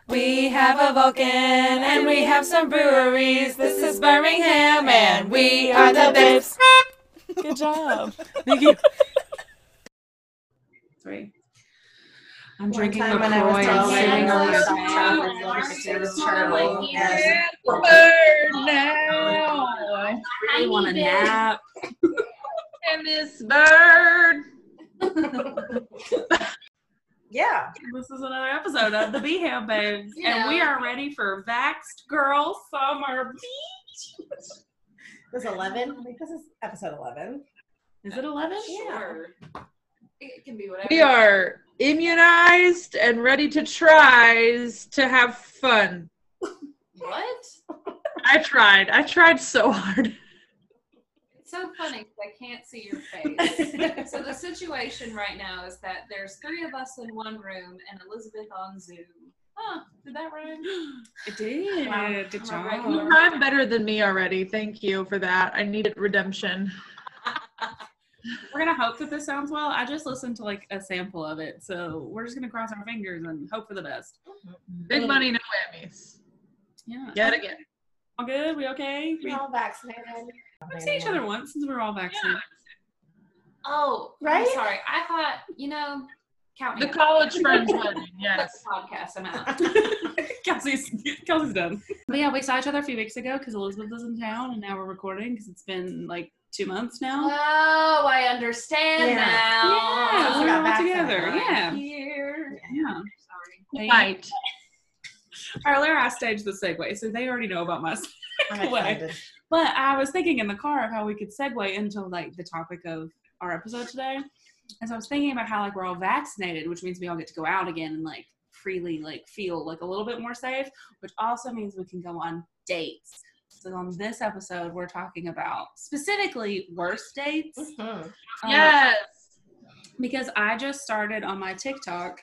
We have a Vulcan and we have some breweries. This is Birmingham and we are the Babes. Good job. Thank you. 3. I'm drinking LaCroix and sitting on the Charlie. Bird now. I really want a nap. And this bird. Yeah. This is another episode of the Beham Babes, and we are ready for Vaxxed Girl Summer Beach. This is 11. I think this is episode 11. Is it 11? Sure. It can be whatever. We are immunized and ready to try to have fun. What? I tried so hard. It's so funny because I can't see your face. So the situation right now is that there's 3 of us in one room and Elizabeth on Zoom. Huh, did that rhyme? It did. Wow. Good I'm a job. regular. You rhymed better than me already. Thank you for that. I needed redemption. We're going to hope that this sounds well. I just listened to like a sample of it, so we're just going to cross our fingers and hope for the best. Big money, no whammies. Yeah. Yet again. All good? We okay? We're all vaccinated. We've seen each other once since we were all vaccinated. Oh, Right? I'm sorry. I thought, count me The out. college friends wedding, That's yes. the podcast. I'm out. Kelsey's done. But yeah, we saw each other a few weeks ago because Elizabeth was in town, and now we're recording because it's been like 2 months now. Oh, I understand Yeah. now. Yeah, we we're got all vaccinated. together. Yeah. Here. Yeah. Sorry. Right. Earlier, I staged the segue, so they already know about my I'm segue. excited. But I was thinking in the car of how we could segue into like the topic of our episode today. And so I was thinking about how like we're all vaccinated, which means we all get to go out again and like freely like feel like a little bit more safe, which also means we can go on dates. So on this episode, we're talking about specifically worst dates. Mhm. Yes. Because I just started on my TikTok,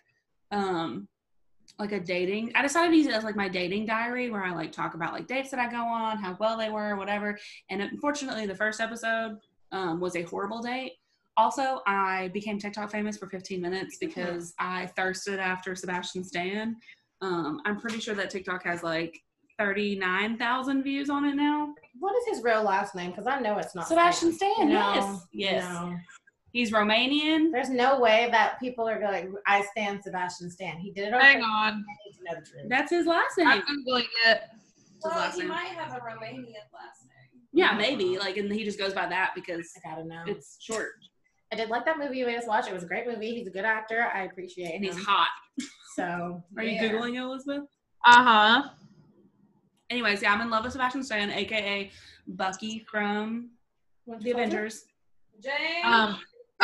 like a dating. I decided to use it as like my dating diary where I like talk about like dates that I go on, how well they were, whatever. And unfortunately, the first episode was a horrible date. Also, I became TikTok famous for 15 minutes because I thirsted after Sebastian Stan. I'm pretty sure that TikTok has like 39,000 views on it now. What is his real last name? Because I know it's not Sebastian Stan, No, yes. no. He's Romanian. There's no way that people are going, I stand Sebastian Stan. He did it on Hang purpose. on. I need to know the truth. That's his last name. I'm Googling it. Well, last he name. might have a Romanian last name. Yeah, maybe. Like, and he just goes by that because I gotta know. it's short I did like that movie you made us watch. It was a great movie. He's a good actor. I appreciate and him. he's hot. So, Are you yeah. Googling it, Elizabeth? Uh-huh. Anyways, yeah, I'm in love with Sebastian Stan, aka Bucky from Winter the Soldier? Avengers. James.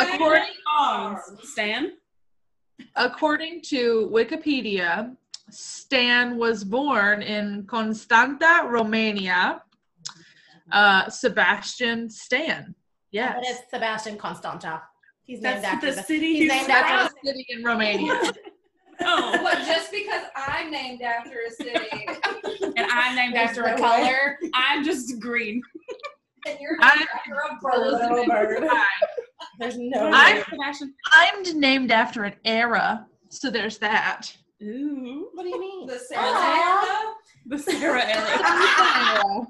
Stan? According to Wikipedia, Stan was born in Constanta, Romania. Sebastian Stan. Yes. But it's Sebastian Constanta. He's named That's after the city He's he's named after That's a city in Romania. Oh, What, just because I'm named after a city and I'm named There's after a no color. I'm just green. and you're I'm named after a a little bird? bird. There's no I'm- way. Sebastian. I'm named after an era, so there's that. Ooh. What do you mean? The Sarah Aw. The Sarah era.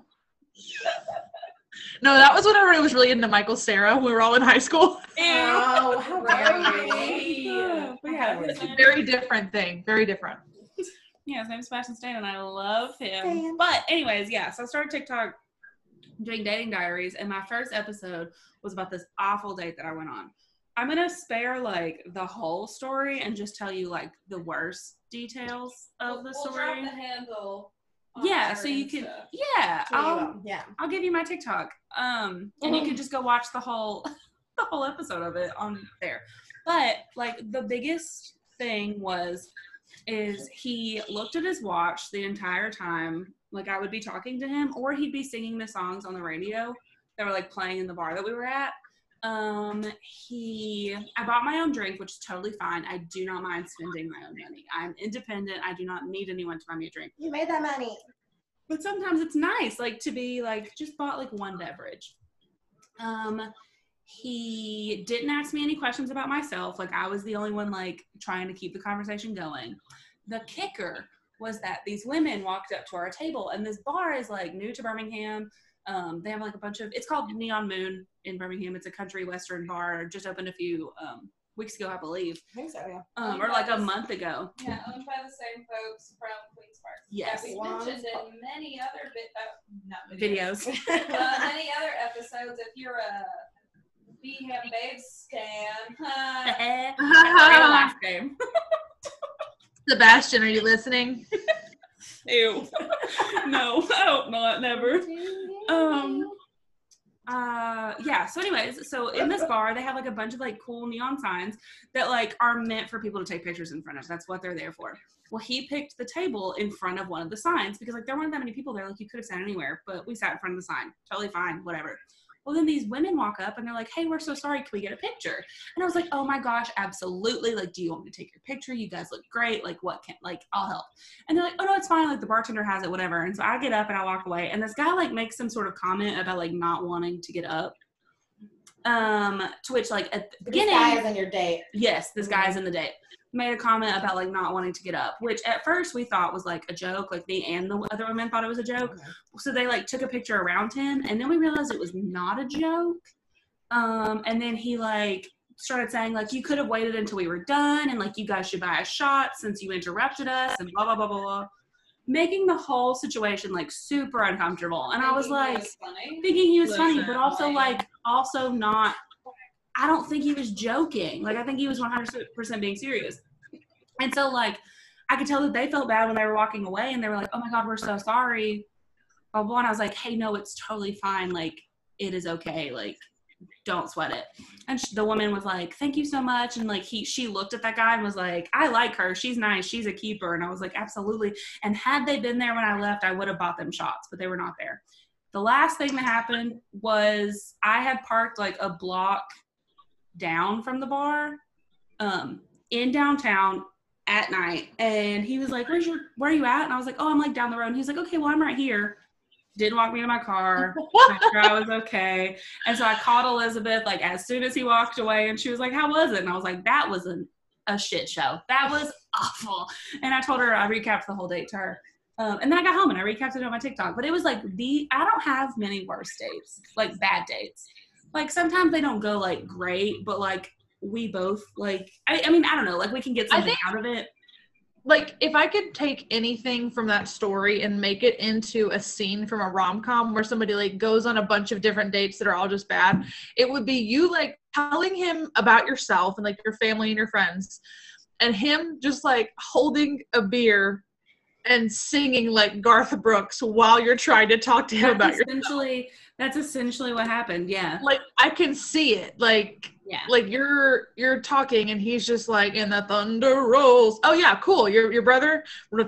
No, that was whenever I was really into Michael Cera. We were all in high school. Oh, how dare you. Yeah, but yeah, his name- Very different thing. Very different. yeah, his name's Sebastian Stan, and I love him. Stan. But anyways, yeah, so I started TikTok doing dating diaries, and my first episode was about this awful date that I went on. I'm gonna spare like the whole story and just tell you like the worst details of the We'll story. drop the handle. on Yeah, our so you can. Insta. Yeah, So you I'll will. Yeah. I'll give you my TikTok. And you can just go watch the whole the whole episode of it on there. But like the biggest thing is he looked at his watch the entire time. Like I would be talking to him, or he'd be singing the songs on the radio that were like playing in the bar that we were at. I bought my own drink, which is totally fine. I do not mind spending my own money. I'm independent. I do not need anyone to buy me a drink. You made that money. But sometimes it's nice, like, to be, like, just bought, like, one beverage. He didn't ask me any questions about myself. Like, I was the only one, like, trying to keep the conversation going. The kicker was that these women walked up to our table, and this bar is like new to Birmingham. They have like a bunch of, it's called Neon Moon in Birmingham. It's a country western bar, just opened a few weeks ago, I believe. I think so, yeah. Or like a month ago. Yeah, owned by the same folks from Queen's Park. Yes. Yeah, we mentioned in many other not Videos. many other episodes. If you're a Beeham Babes stan, That's a real life game. Sebastian, are you listening? Ew. No, I hope not, never. Yeah, so anyways, so in this bar they have like a bunch of like cool neon signs that like are meant for people to take pictures in front of. That's what they're there for. Well, he picked the table in front of one of the signs because like there weren't that many people there. Like you could have sat anywhere, but we sat in front of the sign. Totally fine, whatever. Well, then these women walk up and they're like, hey, we're so sorry. Can we get a picture? And I was like, oh my gosh, absolutely. Like, do you want me to take your picture? You guys look great. Like, I'll help. And they're like, oh no, it's fine. Like the bartender has it, whatever. And so I get up and I walk away, and this guy like makes some sort of comment about like not wanting to get up. To which like at the beginning, this guy is in your date. Yes, this guy is in the date. Made a comment about like not wanting to get up, which at first we thought was like a joke. Like me and the other women thought it was a joke. Okay. So they like took a picture around him, and then we realized it was not a joke. And then he like started saying like, you could have waited until we were done, and like you guys should buy a shot since you interrupted us, and blah blah blah blah blah. Making the whole situation like super uncomfortable. And I was like thinking he was funny, but also like not. I don't think he was joking. Like, I think he was 100% being serious. And so, like, I could tell that they felt bad when they were walking away, and they were like, oh, my God, we're so sorry. Blah, blah. And I was like, hey, no, it's totally fine. Like, it is okay. Like, don't sweat it. And the woman was like, thank you so much. And, like, she looked at that guy and was like, I like her. She's nice. She's a keeper. And I was like, absolutely. And had they been there when I left, I would have bought them shots, but they were not there. The last thing that happened was I had parked, like, a block down from the bar in downtown at night, and he was like, where are you at? And I was like, oh, I'm like down the road. And he's like, okay, well, I'm right here. Didn't walk me to my car, make sure I was okay. And so I called Elizabeth like as soon as he walked away, and she was like, how was it? And I was like, that was a shit show. That was awful. And I told her, I recapped the whole date to her. And then I got home and I recapped it on my TikTok. But it was like I don't have many worse dates, like bad dates. Like, sometimes they don't go, like, great, but, like, we both, like, I mean, I don't know. Like, we can get something out of it. Like, if I could take anything from that story and make it into a scene from a rom-com where somebody, like, goes on a bunch of different dates that are all just bad, it would be you, like, telling him about yourself and, like, your family and your friends, and him just, like, holding a beer and singing, like, Garth Brooks while you're trying to talk to him about yourself. That's essentially what happened. Yeah. Like, I can see it. Like, yeah. Like you're talking and he's just like, and the thunder rolls. Oh yeah, cool. Your brother. Like,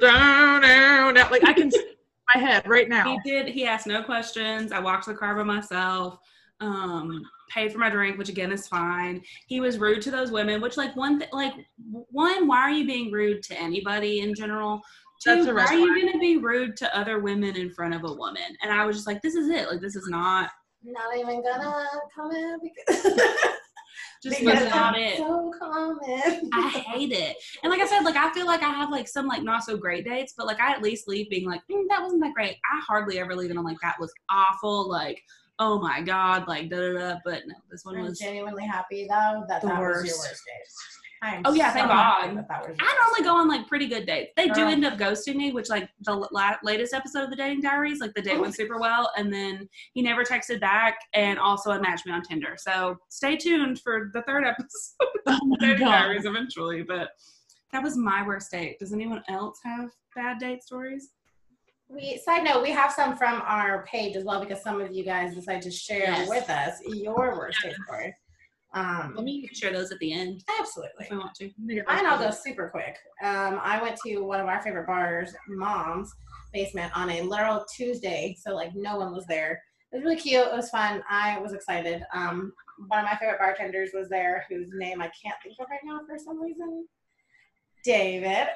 I can see it in my head right now. He asked no questions. I walked to the car by myself. Paid for my drink, which again is fine. He was rude to those women, which like one, why are you being rude to anybody in general? Two, why are you going to be rude to other women in front of a woman? And I was just like, this is it. Like, this is not even gonna comment because just was not it. So common. I hate it. And like I said, like I feel like I have like some like not so great dates, but like I at least leave being like, that wasn't that great. I hardly ever leave and I'm like, that was awful. Like, oh my God, like da da da. But no, this one was genuinely happy though that was your worst date. Oh yeah, thank God. I normally go on like pretty good dates. They do end up ghosting me, which like the latest episode of the Dating Diaries, like the date went super well, and then he never texted back, and also unmatched me on Tinder. So stay tuned for the third episode of the Dating Diaries eventually. But that was my worst date. Does anyone else have bad date stories? Side note, we have some from our page as well because some of you guys decided to share with us your worst date story. Let me share those at the end. Absolutely. If I want to. Mine, I'll go super quick. I went to one of our favorite bars, Mom's Basement, on a literal Tuesday. So, like, no one was there. It was really cute. It was fun. I was excited. One of my favorite bartenders was there, whose name I can't think of right now for some reason. David.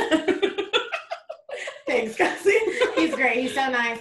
Thanks, Cassie. He's great. He's so nice.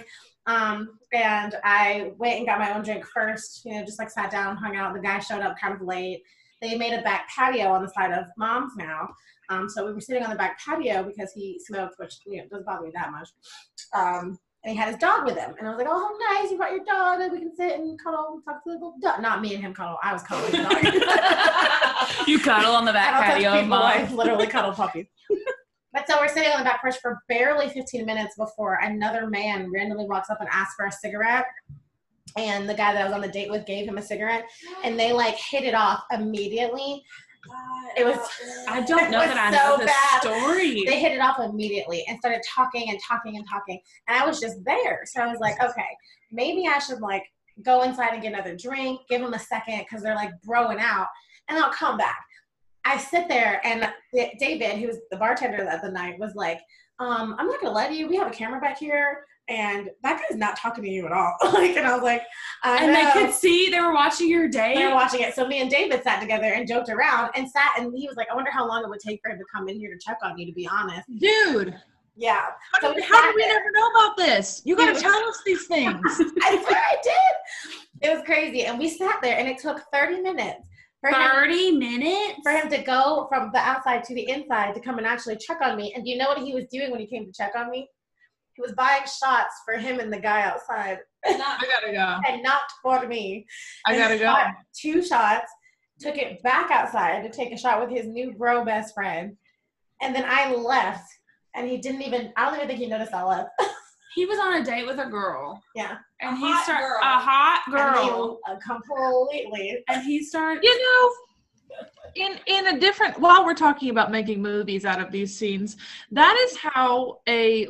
And I went and got my own drink first, just like sat down, hung out. The guy showed up kind of late. they made a back patio on the side of Mom's now. So we were sitting on the back patio because he smoked, which doesn't bother me that much. And he had his dog with him. And I was like, oh, how nice. You brought your dog. And we can sit and cuddle and talk to the little dog. Not me and him cuddle. I was cuddling the dog. You cuddle on the back patio. I literally cuddle puppies. But so we're sitting on the back porch for barely 15 minutes before another man randomly walks up and asks for a cigarette. And the guy that I was on the date with gave him a cigarette. And they like hit it off immediately. It was. I don't know that I know the story. They hit it off immediately and started talking and talking and talking. And I was just there. So I was like, okay, maybe I should like go inside and get another drink, give them a second because they're like broing out, and I'll come back. I sit there and David, who was the bartender that the night, was like, I'm not going to lie to you. We have a camera back here. And that guy's not talking to you at all. And I was like, and they could see, they were watching your date? They were watching it. So me and David sat together and joked around and and he was like, I wonder how long it would take for him to come in here to check on you, to be honest. Dude. Yeah. How did we never know about this? You got to tell us these things. I swear I did. It was crazy. And we sat there and it took 30 minutes. 30 minutes? For him to go from the outside to the inside to come and actually check on me. And do you know what he was doing when he came to check on me? He was buying shots for him and the guy outside. I gotta go. And not for me. I gotta go. 2 shots, took it back outside to take a shot with his new bro best friend. And then I left. And he didn't even, I don't even think he noticed I left. He was on a date with a girl. Yeah. And he started, a hot girl. Completely. And he started. You know, in a different, while we're talking about making movies out of these scenes, that is how a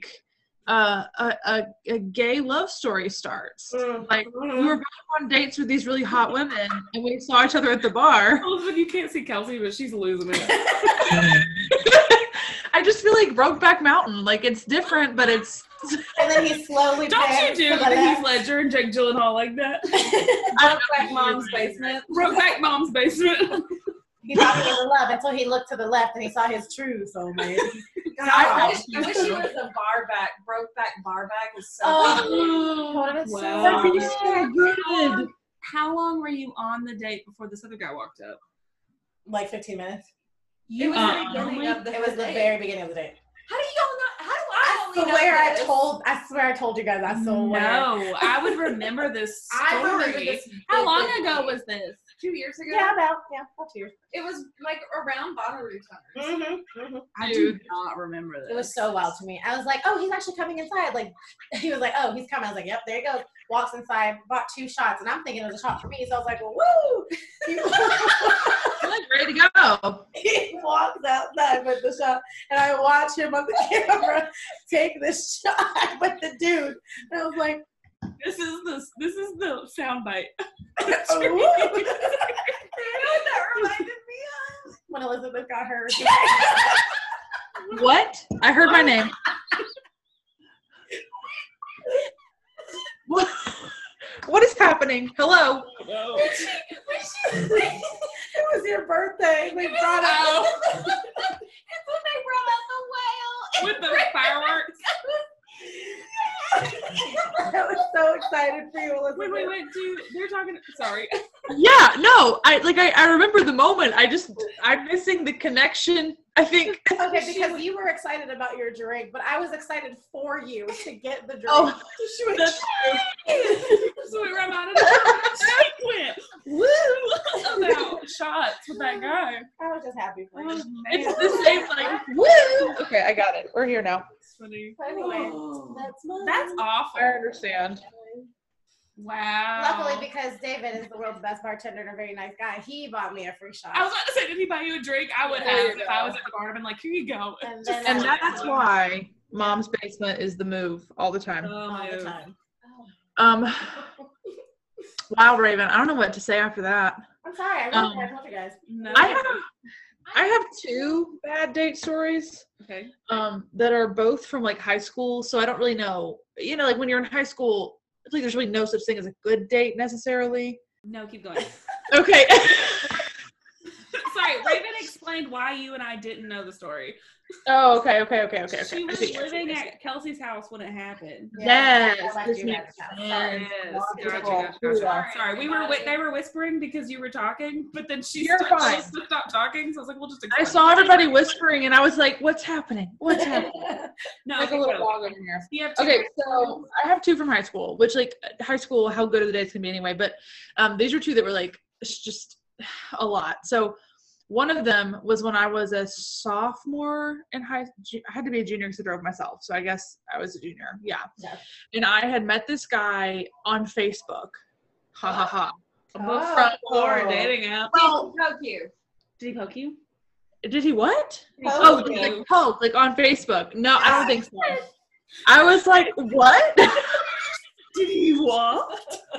gay love story starts. Like, we were both on dates with these really hot women and we saw each other at the bar. Elizabeth, you can't see Kelsey, but she's losing it. I just feel like Brokeback Mountain, like it's different, but it's. And then he slowly. Don't you do Heath Ledger and Jake Gyllenhaal like that? Brokeback Mom's basement. Brokeback Mom's basement. He thought he was in love until he looked to the left and he saw his true soulmate. I wish he was a barback. Brokeback barback was so good. How long were you on the date before this other guy walked up? Like 15 minutes. It was the beginning of the It was the very beginning of the date. How do y'all not? How do I only know this? I swear I told you guys. I swear. No, I would remember this story. I remember this. How long ago was this? 2 years ago. Yeah, about 2 years. It was like around Bonnaroo time. I do not remember this. It was so wild to me. I was like, oh, he's actually coming inside. Like, he was like, oh, he's coming. I was like, yep, there you go. Walks inside, bought 2 shots, and I'm thinking it was a shot for me. So I was like, well, woo! I'm like ready to go. He walks outside with the shot, and I watch him on the camera take this shot with the dude. And I was like, This is the soundbite. oh. You know what that reminded me of? When Elizabeth got her. What? I heard my name. What is happening? Hello. No. It was your birthday. We brought out. It's when they brought out the whale. With the fireworks. I was so excited for you, Elizabeth. Wait, they're talking, sorry. Yeah, no, I remember the moment. I'm missing the connection, I think. Okay, because you were excited about your drink, but I was excited for you to get the drink. Oh, She went, That's true. So we reminded us. She went, woo, about shots with that guy. I was just happy for you. Oh, man. it's the same, like, woo! Okay, I got it. We're here now. That's funny. But anyway, Oh, that's mine. that's awful. I understand. Wow. Luckily, because David is the world's best bartender and a very nice guy, he bought me a free shot. I was about to say, did he buy you a drink? I would There have. you If go. I was at the bar, I'd been like, here you go. And then And that's why Mom's basement is the move all the time. all the time. Wow, Raven, I don't know what to say after that. I'm sorry, I told you guys. No. I have 2 bad date stories. Okay. That are both from like high school, so I don't really know. You know, like when you're in high school, I feel like there's really no such thing as a good date necessarily. No, keep going. Okay. Sorry, Raven explained why you and I didn't know the story. Oh, okay. She I was see. living at Kelsey's house when it happened. Yes, I left this you makes guys' house. sense. Sorry. Yes, gotcha. Cool. Sorry, they were whispering because you were talking, but then she You're told fine. us to stop talking, so I was like, we'll just I explain. saw everybody whispering, and I was like, "What's happening? What's happening?" No, Like a okay, little go. dog over here. You have two Okay, more. so I have two from high school, which like high school, how good are the dates can be anyway. But these are two that were like just a lot. So one of them was when I was a sophomore in I had to be a junior because I drove myself. So I guess I was a junior. Yeah. And I had met this guy on Facebook. Ha ha ha. Or a dating app. Well, Poke you. Did he poke you? did he what? Poke Oh, you. like poke, like on Facebook. No, I don't think so. I was like, what? Did he what?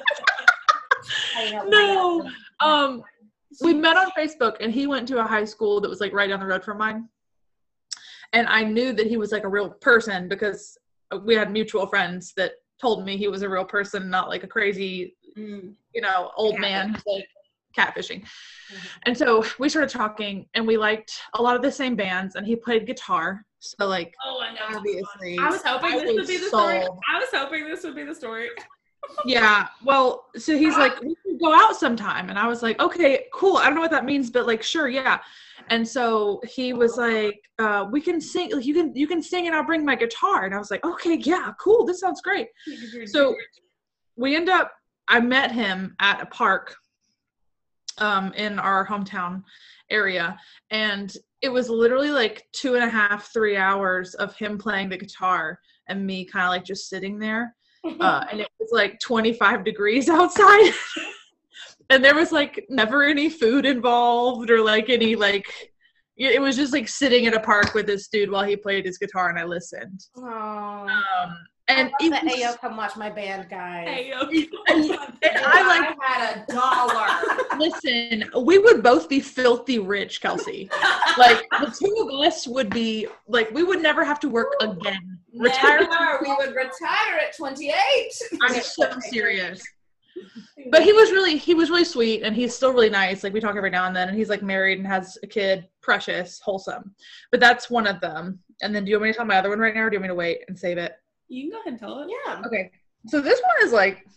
No. We met on Facebook, and he went to a high school that was like right down the road from mine. And I knew that he was like a real person because we had mutual friends that told me he was a real person, not like a crazy, old man who's like catfishing. And so we started talking, and we liked a lot of the same bands, and he played guitar. So like, Oh, I know. obviously, I was hoping this would be the story. sold. I was hoping this would be the story. Yeah. Well, so he's like, we can go out sometime. And I was like, okay, cool. I don't know what that means, but like, sure. Yeah. And so he was like, we can sing, like, you can sing and I'll bring my guitar. And I was like, okay, yeah, cool. This sounds great. So I met him at a park, in our hometown area. And it was literally like 2.5, 3 hours of him playing the guitar and me kind of like just sitting there. And it was like 25 degrees outside. And there was like never any food involved or like any like, it was just like sitting at a park with this dude while he played his guitar and I listened. Oh. And I love the Ayo come watch my band, guys. and I had $1. listen, we would both be filthy rich, Kelsey. Like the two of us would be like, we would never have to work again. Retire. We would retire at 28. I'm so serious. But he was really sweet, and he's still really nice. Like we talk every now and then, and he's like married and has a kid, precious, wholesome. But that's one of them. And then do you want me to tell my other one right now, or do you want me to wait and save it? You can go ahead and tell it. Yeah. Okay. So this one is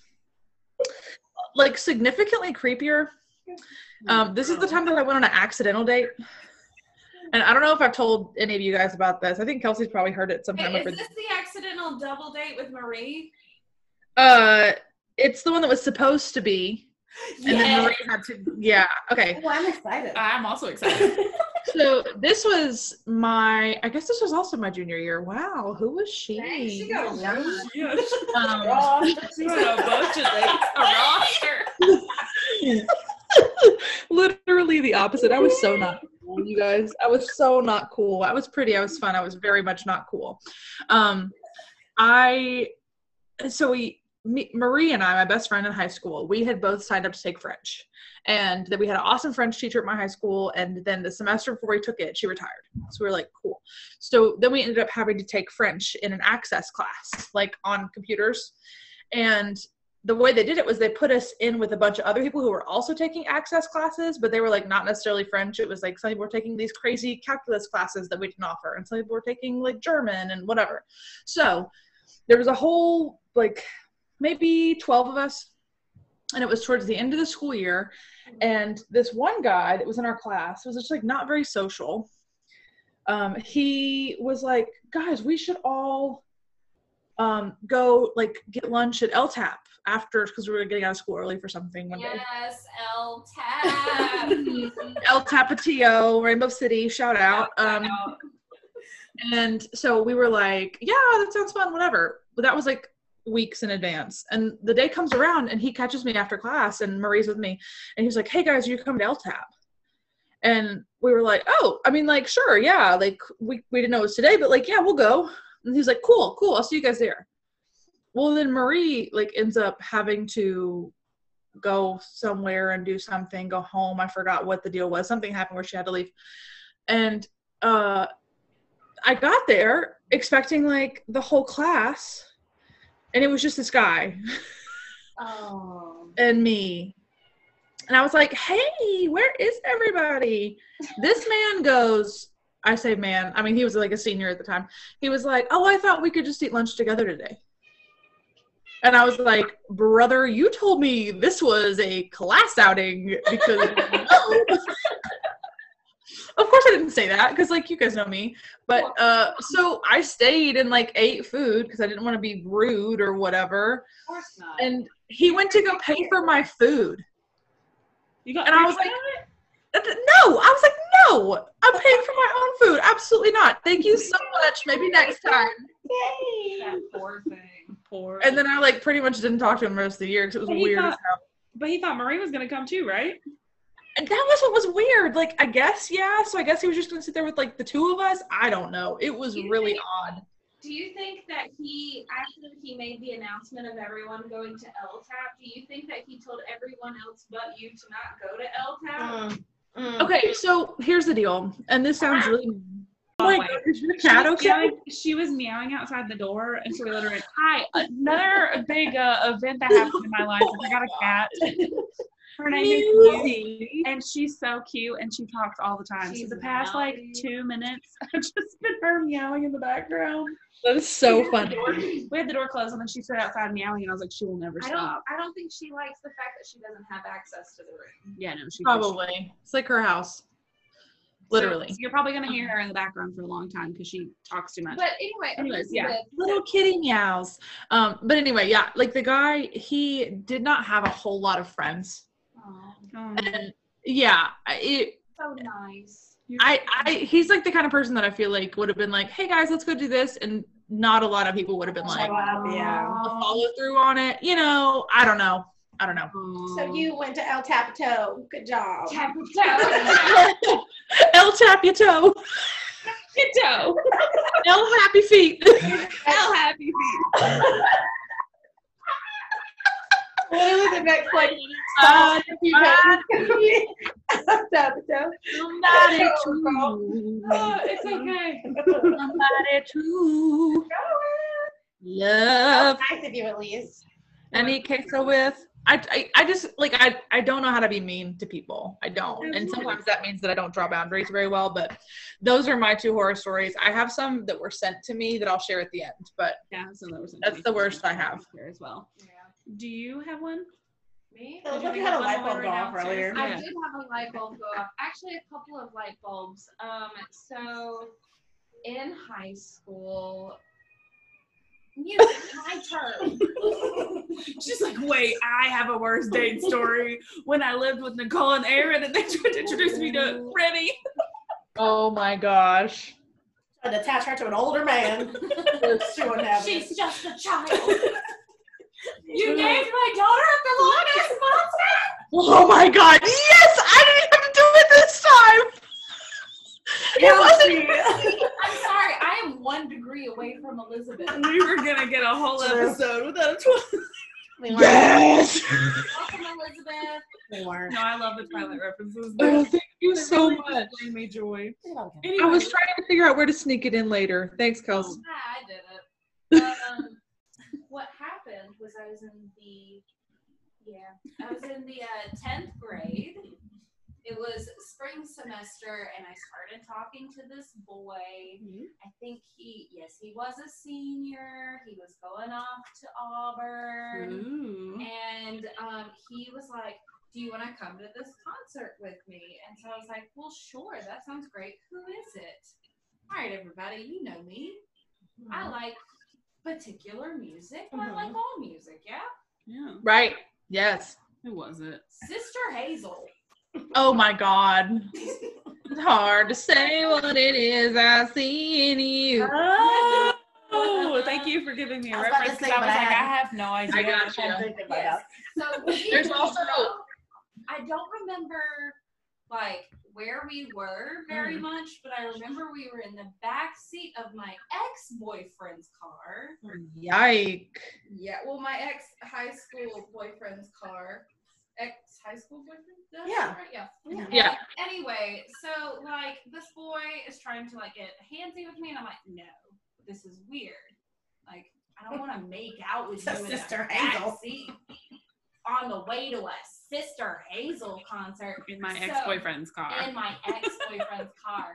like significantly creepier. This is the time that I went on an accidental date. And I don't know if I've told any of you guys about this. I think Kelsey's probably heard it sometime. Hey, is this the accidental double date with Marie? It's the one that was supposed to be. And then Marie had to, yeah. Okay. Oh, I'm excited. I'm also excited. So this was I guess this was also my junior year. Wow. Who was she? Dang, she got a lot. She got a bunch of things. A roster. Literally the opposite. I was so not cool, you guys. I was so not cool. I was pretty. I was fun. I was very much not cool. Marie and I, my best friend in high school, we had both signed up to take French. And then we had an awesome French teacher at my high school. And then the semester before we took it, she retired. So we were like, cool. So then we ended up having to take French in an access class, like on computers. And the way they did it was they put us in with a bunch of other people who were also taking access classes, but they were like not necessarily French. It was like some people were taking these crazy calculus classes that we didn't offer. And some people were taking like German and whatever. So there was a whole like maybe 12 of us. And it was towards the end of the school year. And this one guy that was in our class was just like not very social. He was like, guys, we should all go like get lunch at LTAP after, because we were getting out of school early for something one day. Yes, LTAP. El Tapatio, Rainbow City, shout out. And so we were like, yeah, that sounds fun, whatever. But that was like weeks in advance. And the day comes around and he catches me after class and Marie's with me. And he's like, hey guys, you come to LTAP. And we were like, oh, I mean, like, sure, yeah. Like we didn't know it was today, but like, yeah, we'll go. And he's like, cool. I'll see you guys there. Well, then Marie like ends up having to go somewhere and do something, go home. I forgot what the deal was. Something happened where she had to leave. And I got there expecting like the whole class, and it was just this guy and me. And I was like, hey, where is everybody? This man goes, I say man, I mean, he was like a senior at the time. He was like, oh, I thought we could just eat lunch together today. And I was like, brother, you told me this was a class outing because no. Of course I didn't say that because, like, you guys know me. But so I stayed and, like, ate food because I didn't want to be rude or whatever. Of course not. And he went to go pay for my food. You got And I was like, no. I was like, no. I'm paying for my own food. Absolutely not. Thank you so much. Maybe next time. That poor thing. poor. And then I, like, pretty much didn't talk to him the rest of the year because it was But he weird as thought- hell. But he thought Marie was gonna come too, right? And that was what was weird. Like, I guess, yeah. So I guess he was just going to sit there with, like, the two of us. I don't know. It was really odd. Do you think that he, after he made the announcement of everyone going to LTAP, do you think that he told everyone else but you to not go to LTAP? Okay, so here's the deal. And this sounds really... Oh my wait. God, is your cat okay? She was meowing outside the door, and so we let her in. Hi, another big event that happened in my life. I got a cat. Her name is Lucy, and she's so cute, and she talks all the time. She's so the past like meowing. 2 minutes, I've just been her meowing in the background. That is so funny. We had the door closed, and then she stood outside meowing, and I was like, she will never stop. I don't think she likes the fact that she doesn't have access to the room. Yeah, no, she Probably. It's like her house. Literally. So you're probably gonna hear her in the background for a long time because she talks too much. But anyway, Anyways, yeah. Elizabeth, Little kitty meows. But anyway, yeah, like the guy, he did not have a whole lot of friends. oh, And yeah, so nice. he's like the kind of person that I feel like would have been like, hey guys, let's go do this. And not a lot of people would have been like, Yeah. follow through on it. You know, I don't know. So you went to El Tapito. Good job. El tap your toe. Good toe. El happy feet. El happy feet. What was the next like? Uh, El Tapito. Somebody to. It's okay. Somebody to. Love. Nice of you, at least. Any queso with. I just like I don't know how to be mean to people. I don't. And sometimes that means that I don't draw boundaries very well, but those are my two horror stories. I have some that were sent to me that I'll share at the end, but Yeah, so that was that's the worst I have. here as well. Yeah. Do you have one? Me? It looks like you you had a have light one bulb go while off we were earlier. downstairs? I Yeah. did have a light bulb go off. Actually, a couple of light bulbs. So in high school, music, my turn. She's like, wait, I have a worst date story when I lived with Nicole and Aaron, and they tried to introduce me to Remy. Oh my gosh. I'd attach her to an older man. She wouldn't have it. She's just a child. You named my daughter the longest monster. Oh my god. Yes, I didn't have to do it this time. It wasn't. I'm sorry, I am 1 degree away from Elizabeth. We were gonna get a whole True. episode without a twist. We weren't. Yes. Welcome, Elizabeth. We weren't. No, I love the Twilight references. Oh, thank you They so really much. bring me joy. Okay. I was Anyway, trying to figure out where to sneak it in later. Thanks, Kels. I did it. What happened was I was in the 10th grade. It was spring semester, and I started talking to this boy. I think he was a senior. He was going off to Auburn. ooh. And he was like, do you want to come to this concert with me? And so I was like, well, sure, that sounds great. Who is it? All right, everybody, you know me. I like particular music, but I like all music, yeah? Yeah. Right. Yes. Who was it? Sister Hazel. Oh my god. It's hard to say what it is I see in you. Oh, thank you for giving me a I was about to reference. say, I was but like, I I had- have no idea. I got you. Yes. So There's also- I don't remember like where we were very much, but I remember we were in the back seat of my ex-boyfriend's car. Yike. Yeah, well, my ex-high school boyfriend's car. Ex-high school boyfriend? That's Yeah. Right? Yeah. Yeah. Yeah. Anyway, so like this boy is trying to like get handsy with me, and I'm like, no, this is weird. Like, I don't want to make out with you in Sister the Hazel. back seat on the way to a Sister Hazel concert In my So- ex-boyfriend's car. in my ex-boyfriend's car.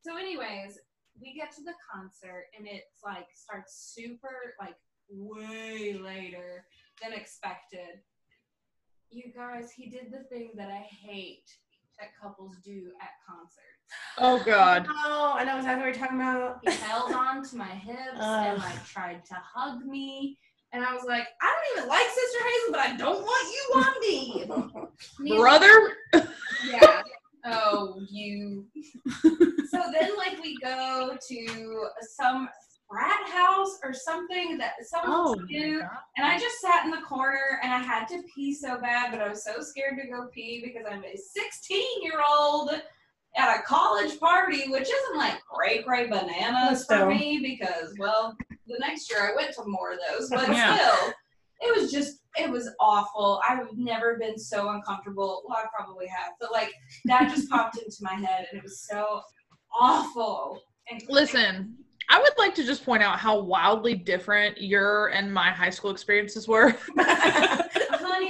So anyways, we get to the concert and it's like starts super like way later than expected. You guys, he did the thing that I hate that couples do at concerts. Oh God. Oh, I know exactly what you're talking about. He held on to my hips and like tried to hug me. And I was like, I don't even like Sister Hazel, but I don't want you on me. Brother? Yeah. Oh, you. So then, like, we go to some frat house or something that someone do, and I just sat in the corner and I had to pee so bad, but I was so scared to go pee because I'm a 16-year-old at a college party, which isn't like great bananas for me because, well, the next year I went to more of those, but still, it was awful. I've never been so uncomfortable. Well, I probably have, but like that just popped into my head and it was so awful. And Listen, I would like to just point out how wildly different your and my high school experiences were. honey,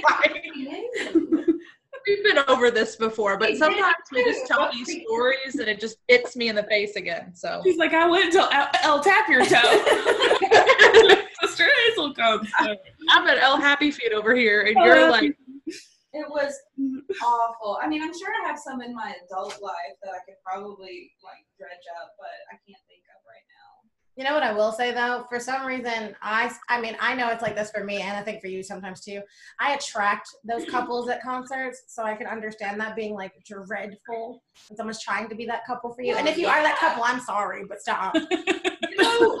We've been over this before, but sometimes we just tell these stories and it just hits me in the face again. So She's like, I went to El Tap Your Toe. Sister Hazel comes. I'm at El Happy Feet over here, and you're like, it was awful. I mean, I'm sure I have some in my adult life that I could probably like dredge up, but I can't think of right now. You know what I will say though? For some reason, I mean, I know it's like this for me, and I think for you sometimes too. I attract those couples at concerts, so I can understand that being like dreadful when someone's trying to be that couple for you. And if you are that couple, I'm sorry, but stop. you know,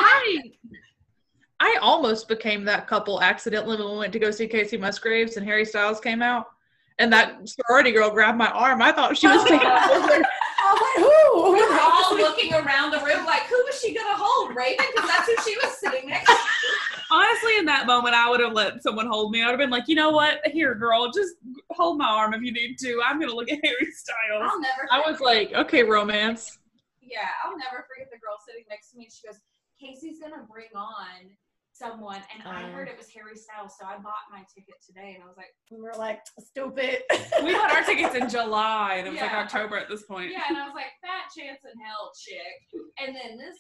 I almost became that couple accidentally when we went to go see Casey Musgraves and Harry Styles came out, and that sorority girl grabbed my arm. I thought she was taking over. I was like, who? We were all looking around the room like, who was she gonna hold, Raven? Because that's who she was sitting next to. Honestly, in that moment, I would have let someone hold me. I would have been like, you know what? Here, girl, just hold my arm if you need to. I'm going to look at Harry Styles. I'll never I was like, okay, romance. Yeah, I'll never forget the girl sitting next to me. She goes, Casey's gonna bring on someone, and I heard it was Harry Styles, so I bought my ticket today, and I was like, We were like, stupid. We bought our tickets in July, and it was like Yeah. October at this point. yeah, and I was like, fat chance in hell, chick. And then this,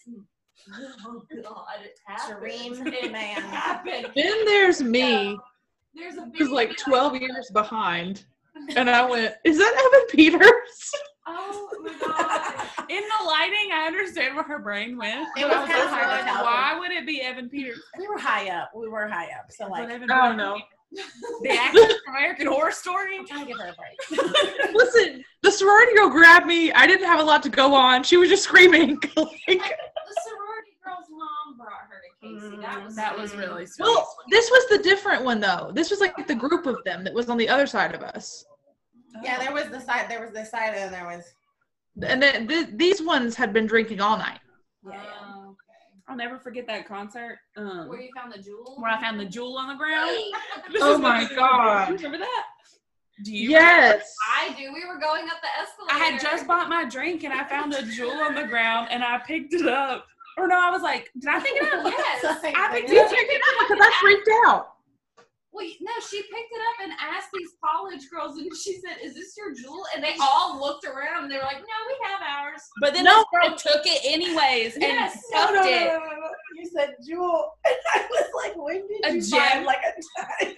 oh God, it happened. Dream It man. happened. Then there's me, There's a who's like video. 12 years behind, and I went, is that Evan Peters? Oh my God. In the lighting, I understand where her brain went. It But I was was kinda also hard to like, tell. why would it be Evan Peters? We were high up. So like, But Evan I don't Peters- know. The actor from American Horror Story? I'm trying to give her a break. Listen, the sorority girl grabbed me. I didn't have a lot to go on. She was just screaming. The sorority girl's mom brought her to Casey. That was really sweet. Well, this was the different one though. This was like the group of them that was on the other side of us. Yeah, there was this side, and there was. And then these ones had been drinking all night. Yeah. Oh, okay. I'll never forget that concert. Where you found the jewel? Where I found the jewel on the ground. This Oh is my what- God. You remember that? Do you? Yes. I do. We were going up the escalator. I had just bought my drink and I found a jewel on the ground and I picked it up. Or no, I was like, did I pick it up? Yes. I picked You it up. picked it up because I freaked out. Well, no, she picked it up and asked these college girls, and she said, "Is this your jewel?" And they all looked around, and they were like, "No, we have ours." But then No. this girl took it anyways and Yes. stuffed it. No. You said jewel, and I was like, when did A you gem. find like a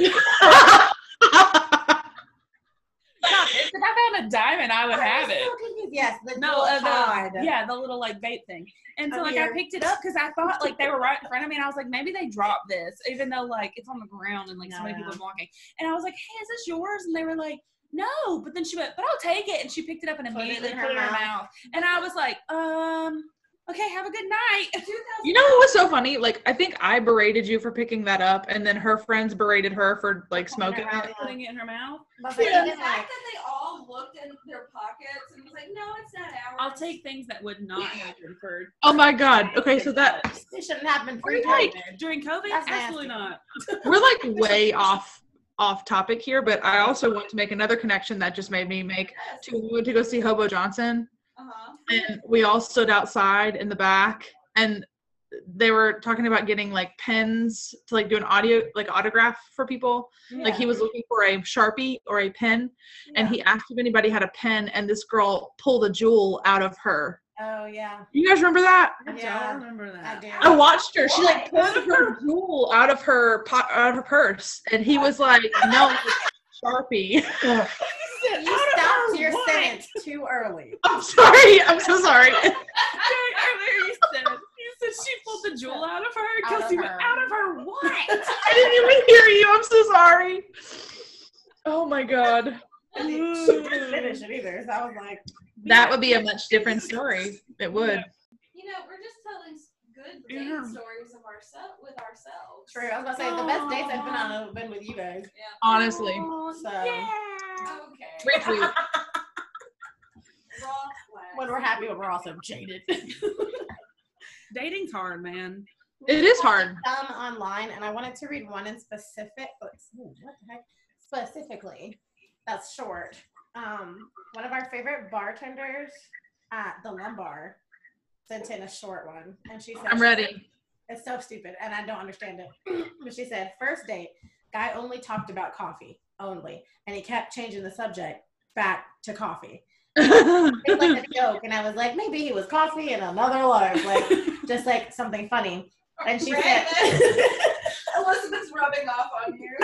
dime? God, if I found a diamond, I would have it. Yes, the No, jewel pod. the little like vape thing. And so I'm like here. I picked it up because I thought like they were right in front of me, and I was like, maybe they dropped this, even though like it's on the ground and like so many No. people are walking. And I was like, hey, is this yours? And they were like, no. But then she went, but I'll take it, and she picked it up and Put it immediately in put it in her her mouth. And I was like, okay, have a good night. You know what was so funny? Like, I think I berated you for picking that up, and then her friends berated her for like smoking it. Putting it in her mouth. But The even fact like, that they all looked in their pockets and was like, "No, it's not ours." I'll take things that would not happen for Oh my God. Okay, so that it shouldn't happen for We're you. like- during COVID. That's Absolutely nasty. not. we're like way off topic here, but I also want to make another connection that just made me make to when we went to go see Hobo Johnson, Uh-huh. and we all stood outside in the back, and they were talking about getting like pens to like do an autograph for people. Like he was looking for a Sharpie or a pen, and he asked if anybody had a pen, and this girl pulled a jewel out of her Oh yeah. You guys remember that? Yeah, I don't remember that. I do. I watched her. She like pulled her jewel out of her purse, and he was like, "No, Sharpie." You stopped your sentence too early. I'm sorry. I'm so sorry. Earlier you said she pulled the jewel out of her because you went out of her what? I didn't even hear you. I'm so sorry. Oh my god. She didn't finish it either, so I was like, That would be a much different story. It would. You know, we're just telling good dating stories of ourselves. true. I was about to say the best dates I've been on have been with you guys. Yeah. Honestly. So Okay. Retweet. Raw flags. when we're happy, but we're also jaded. Dating's hard, man. It is hard. Online, and I wanted to read one in specific. What the heck? Specifically, that's short. One of our favorite bartenders at the Lumbar sent in a short one, and she said, I'm ready. It's so stupid, and I don't understand it. But she said, first date, guy only talked about coffee, only. And he kept changing the subject back to coffee. It was like a joke, and I was like, maybe he was coffee in another life. Like, just like something funny. And she said, Elizabeth's rubbing off on you.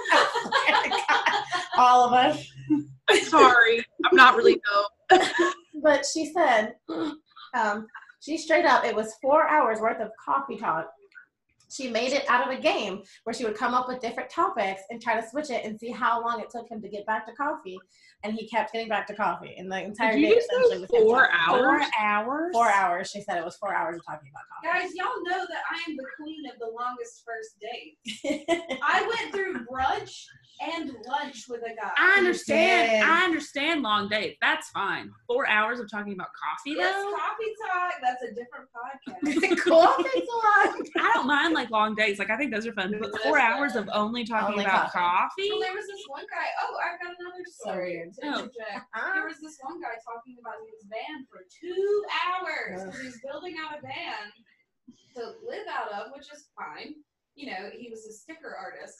all of us. Sorry. I'm not really though. But she said, she straight up, it was 4 hours worth of coffee talk. She made it out of a game where she would come up with different topics and try to switch it and see how long it took him to get back to coffee. And he kept getting back to coffee. And the entire Did you day just essentially was him 4 talking. hours? 4 hours? 4 hours. She said it was 4 hours of talking about coffee. Guys, y'all know that I am the queen of the longest first date. I went through brunch and lunch with a guy. I did. understand long dates. That's fine. 4 hours of talking about coffee Yes, though? coffee talk. That's a different podcast. Coffee talk. I don't mind like long dates. Like I think those are fun. But 4 hours of only talking Only about coffee. Well, there was this one guy. Oh, I've got another story weird. to interject. There was this one guy talking about his van for 2 hours because he's building out a van to live out of, which is fine. You know, he was a sticker artist.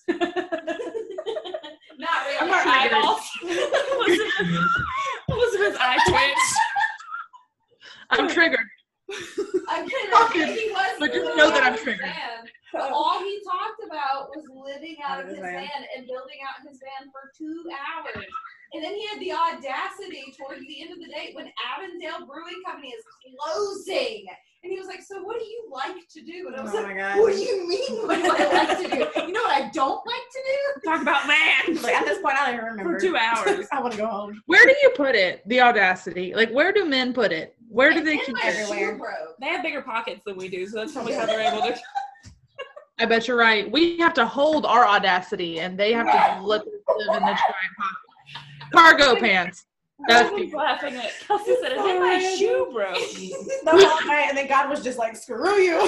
Not really. Are her eyeballs? Elizabeth's eye twitched. I'm triggered. I'm kidding. Fucking- He was but just living know that out I'm his triggered. van. But all he talked about was living out of his van. van and building out his van for 2 hours. And then he had the audacity towards the end of the day when Avondale Brewing Company is closing. And he was like, so what do you like to do? And I was Oh like, my God. what do you mean what do I like to do? You know what I don't like to do? Talk about man Like, at this point, I don't even remember. for 2 hours. I want to go home. Where do you put it? The audacity. Like, where do men put it? Where do they And keep my it? everywhere. shoe broke. They have bigger pockets than we do, so that's probably how they're able to. I bet you're right. We have to hold our audacity, and they have to let us live in the giant pocket. Cargo pants. That's I was the laughing at Kelsey said, "Is it my shoe broke?" The whole night, and then God was just like, screw you.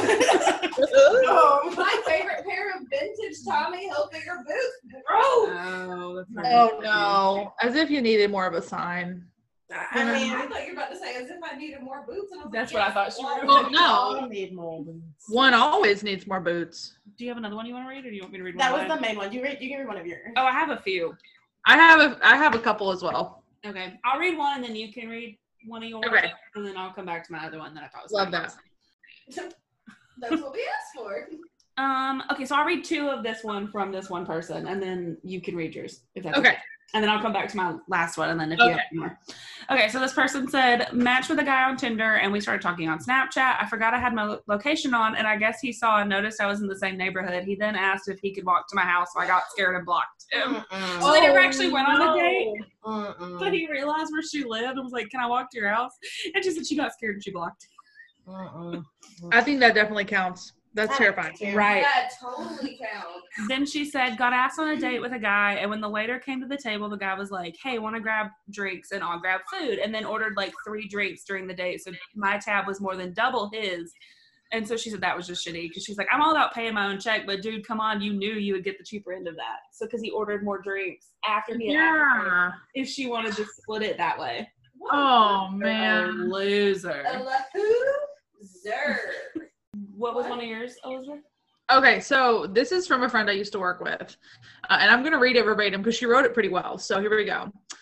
My favorite pair of vintage Tommy Hilfiger boots broke. Oh, that's not Oh no! As if you needed more of a sign. I I mean, thought you were about to say as if I needed more boots. And I was That's like, what I thought yes, she well, was Well, we no. all need more boots. One always needs more boots. Do you have another one you want to read, or do you want me to read one? That of was mine? the main one. You can read one of yours. Oh, I have a few. I have a couple as well. Okay, I'll read one, and then you can read one of yours. Okay. And then I'll come back to my other one that I thought was Love funny. that. That's what we asked for. Okay, so I'll read 2 of this one from this one person, and then you can read yours if that's Okay. And then I'll come back to my last one, and then if you have more. Okay, so this person said, matched with a guy on Tinder, and we started talking on Snapchat. I forgot I had my location on, and I guess he saw and noticed I was in the same neighborhood. He then asked if he could walk to my house, so I got scared and blocked him. So they never actually went on a date, but he realized where she lived and was like, can I walk to your house? And she said she got scared and she blocked I think that definitely counts. That's terrifying. him. Right. That totally counts. Then she said, got asked on a date with a guy, and when the waiter came to the table, the guy was like, hey, want to grab drinks, and I'll grab food, and then ordered like 3 drinks during the date, so my tab was more than double his. And so she said that was just shitty, because she's like, I'm all about paying my own check, but dude, come on, you knew you would get the cheaper end of that. So because he ordered more drinks after he had asked her Yeah. if she wanted to split it that way. Oh A man. loser. A loser. What was one of yours, Elizabeth? Okay, so this is from a friend I used to work with, and I'm going to read it verbatim because she wrote it pretty well. So here we go.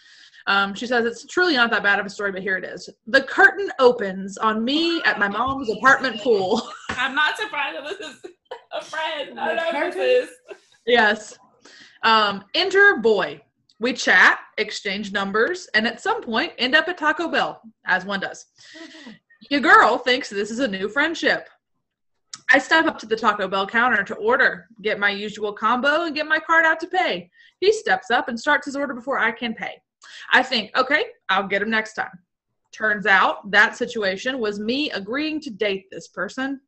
She says, it's truly not that bad of a story, but here it is. The curtain opens on me at my mom's apartment pool. I'm not surprised that this is a friend. I The don't know curtain? this. Yes. Enter boy. We chat, exchange numbers, and at some point end up at Taco Bell, as one does. Your girl thinks this is a new friendship. I step up to the Taco Bell counter to order, get my usual combo, and get my card out to pay. He steps up and starts his order before I can pay. I think, okay, I'll get him next time. Turns out that situation was me agreeing to date this person.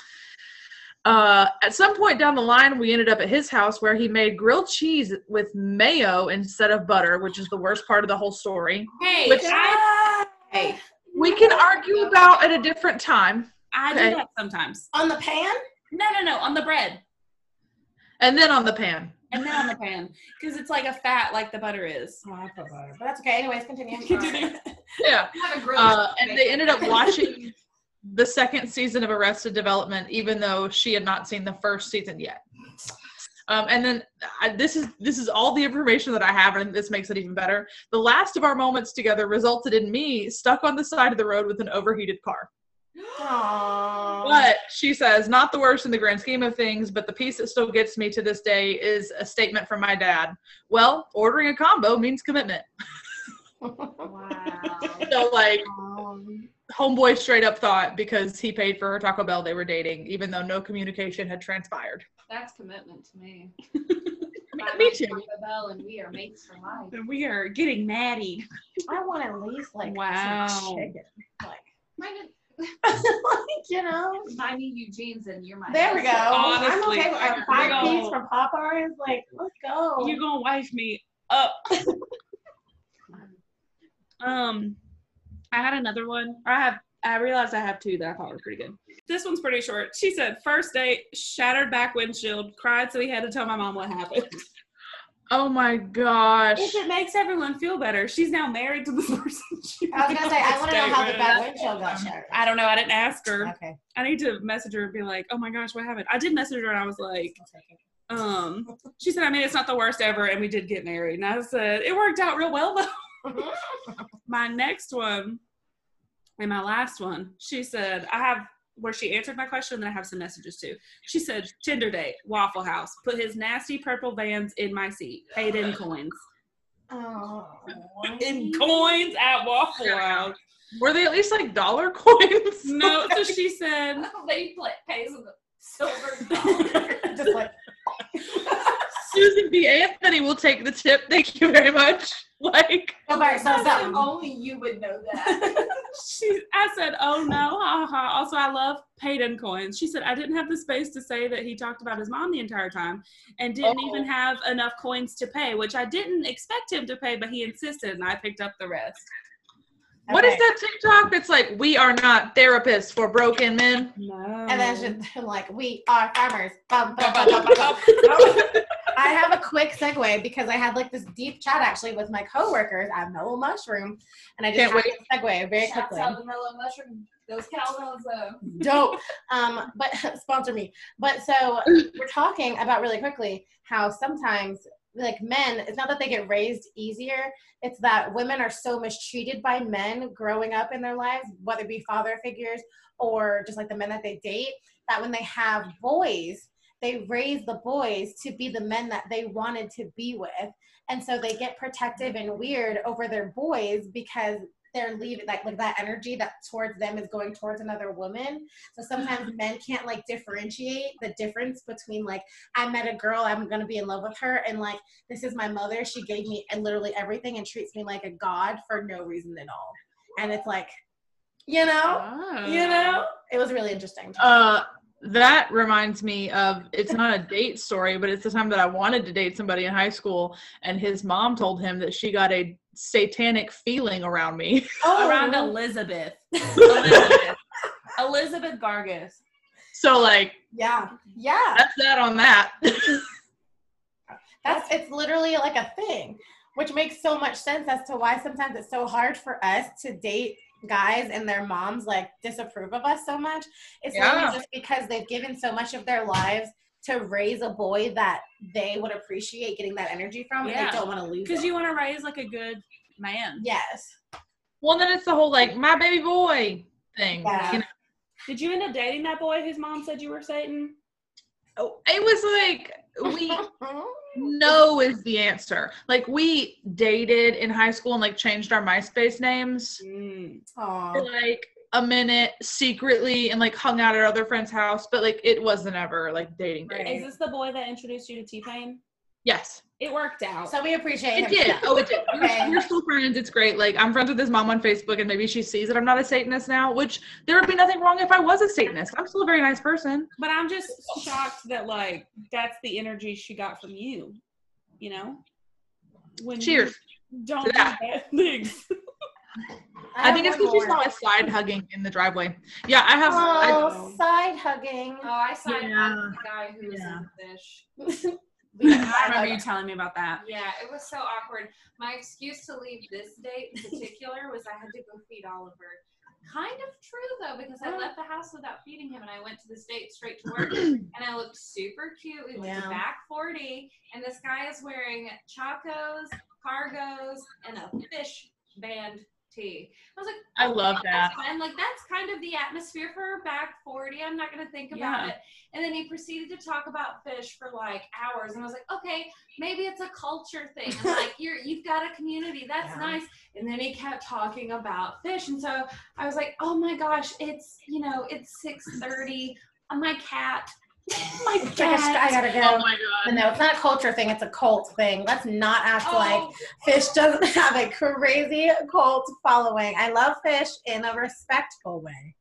At some point down the line, we ended up at his house where he made grilled cheese with mayo instead of butter, which is the worst part of the whole story. Hey, Which Hey, we can argue about at a different time. I Okay. do that sometimes. on the pan? No, on the bread. And then on the pan. And then on the pan. Because it's like a fat like the butter is. Oh, I put butter. But that's okay. Anyways, continue. Continue. Yeah. Have a grilled And they ended up watching the second season of Arrested Development, even though she had not seen the first season yet. And then this is all the information that I have, and this makes it even better. The last of our moments together resulted in me stuck on the side of the road with an overheated car. Aww. But she says, not the worst in the grand scheme of things, but the piece that still gets me to this day is a statement from my dad. Well, ordering a combo means commitment. Wow. So, like, Um, homeboy straight up thought because he paid for her Taco Bell they were dating, even though no communication had transpired. That's commitment to me. Me too. Taco Bell and we are mates for life. And we are getting married. I want at least like Wow. some chicken. Like, Mine, you know. mine Eugene's and you're my There we go. husband. I'm Honestly, okay with a we're 5-piece gonna- from Popeyes. Like, let's go. You gonna wife me up. I had another one. I realized I have two that I thought were pretty good. This one's pretty short. She said, first date, shattered back windshield, cried, so he had to tell my mom what happened. Oh my gosh. If it makes everyone feel better, she's now married to this person. I was gonna say, I want to know how the back windshield got shattered. I don't know. I didn't ask her. Okay. I need to message her and be like, oh my gosh, what happened? I did message her and I was like, she said, I mean, it's not the worst ever, and we did get married. And I said, it worked out real well though. My next one and my last one, she said, where she answered my question, and then I have some messages too. She said, Tinder date, Waffle House, put his nasty purple Vans in my seat, paid in coins. Oh. In coins at Waffle House. Were they at least like dollar coins? No, so she said, They pays with a silver dollar. Just like, Susan B. Anthony will take the tip. Thank you very much. Like, go buy yourself something. Only you would know that. I said, oh no, ha ha. Also, I love paid in coins. She said, I didn't have the space to say that he talked about his mom the entire time and didn't even have enough coins to pay, which I didn't expect him to pay, but he insisted and I picked up the rest. what is that TikTok that's like, we are not therapists for broken men? No. And then she's like, we are farmers. Bum, bum, bum, bum, bum, bum. I have a quick segue because I had like this deep chat actually with my coworkers at Mellow Mushroom, and I just Can't had to segue very Shouts quickly. out the mellow mushroom. Those cowbells, Dope. But sponsor me. But so we're talking about really quickly how sometimes like men, it's not that they get raised easier, it's that women are so mistreated by men growing up in their lives, whether it be father figures or just like the men that they date, that when they have boys, they raise the boys to be the men that they wanted to be with. And so they get protective and weird over their boys because they're leaving like that energy that towards them is going towards another woman. So sometimes men can't like differentiate the difference between like, I met a girl, I'm gonna be in love with her, and like, this is my mother, she gave me and literally everything and treats me like a god for no reason at all. And it's like, you know, it was really interesting. That reminds me of, it's not a date story, but it's the time that I wanted to date somebody in high school, and his mom told him that she got a satanic feeling around me. Around Elizabeth. Elizabeth Gargis. So like, Yeah. that's that on that. It's literally like a thing, which makes so much sense as to why sometimes it's so hard for us to date guys and their moms like disapprove of us so much. It's literally just because they've given so much of their lives to raise a boy that they would appreciate getting that energy from, and they don't want to lose Because it. you want to raise like a good man. Yes. Well, then it's the whole like my baby boy thing. Yeah. You know? Did you end up dating that boy whose mom said you were Satan? Oh, it was like no is the answer. Like we dated in high school and like changed our MySpace names for like a minute secretly and like hung out at other friends' house, but like it wasn't ever like dating. Is this the boy that introduced you to T-Pain? Yes. It worked out. So we appreciate him. It did. Oh, it did. Okay. We're still friends. It's great. Like, I'm friends with his mom on Facebook, and maybe she sees that I'm not a Satanist now, which there would be nothing wrong if I was a Satanist. I'm still a very nice person. But I'm just shocked that, like, that's the energy she got from you, you know? When Cheers. You don't do bad things. I think it's because she saw us side hugging in the driveway. Yeah, I have. Side hugging. Oh, I signed Yeah. the guy who was Yeah. in the fish. I remember you telling me about that. Yeah, it was so awkward. My excuse to leave this date in particular was I had to go feed Oliver. Kind of true though, because I left the house without feeding him, and I went to this date straight to work, and I looked super cute. We went to Back 40, and this guy is wearing Chacos, cargos, and a fish band tee. I was like, I love that. that's fine. Like, that's kind of the atmosphere for Back 40. I'm not going to think about it. And then he proceeded to talk about fish for like hours. And I was like, okay, maybe it's a culture thing. And like, you've got a community. That's nice. And then he kept talking about fish. And so I was like, oh my gosh, it's 6:30. My cat. My cat. I gotta go. Oh my god. No, it's not a culture thing. It's a cult thing. Let's not act like fish doesn't have a crazy cult following. I love fish in a respectful way.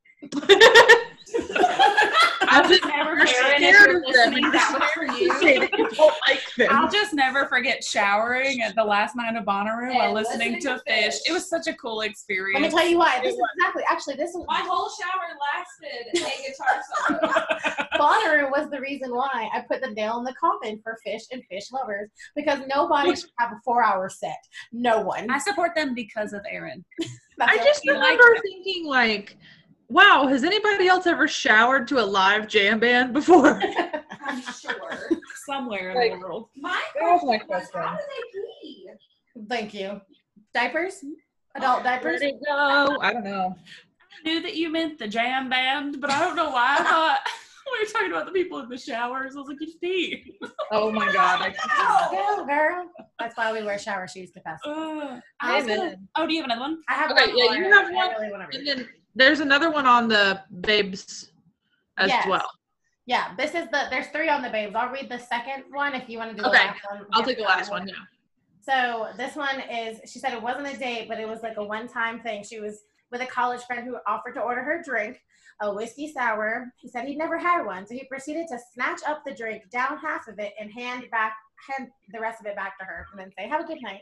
I'll just never never forget scared if you're of them. listening, that was for you. Say that you don't like them. I'll just never forget showering at the last night of Bonnaroo while And listening to Fish. It was such a cool experience. Let me tell you why. This is My whole shower lasted a guitar solo. Bonnaroo was the reason why I put the nail in the coffin for fish and fish lovers, because nobody should have a 4-hour set. No one. I support them because of Aaron. I just remember thinking like, wow, has anybody else ever showered to a live jam band before? I'm sure. Somewhere in the world. My That was my question was, question. how do they pee? Thank you. Diapers? Adult diapers? Let it go. I don't know. I knew that you meant the jam band, but I don't know why I thought we were talking about the people in the showers. I was like, you just pee. Oh my god. Go, girl. That's why we wear shower shoes to pass. Oh, do you have another one? I have Okay, one yeah, more. you have I one. really want to read And then there's another one on the babes as Yes. well. Yeah, there's 3 on the babes. I'll read the second one if you want to do the Okay, last one. I'll take the last one, yeah. So this one is, she said it wasn't a date, but it was like a one-time thing. She was with a college friend who offered to order her drink, a whiskey sour. He said he'd never had one, so he proceeded to snatch up the drink, down half of it, and hand the rest of it back to her, and then say, "Have a good night."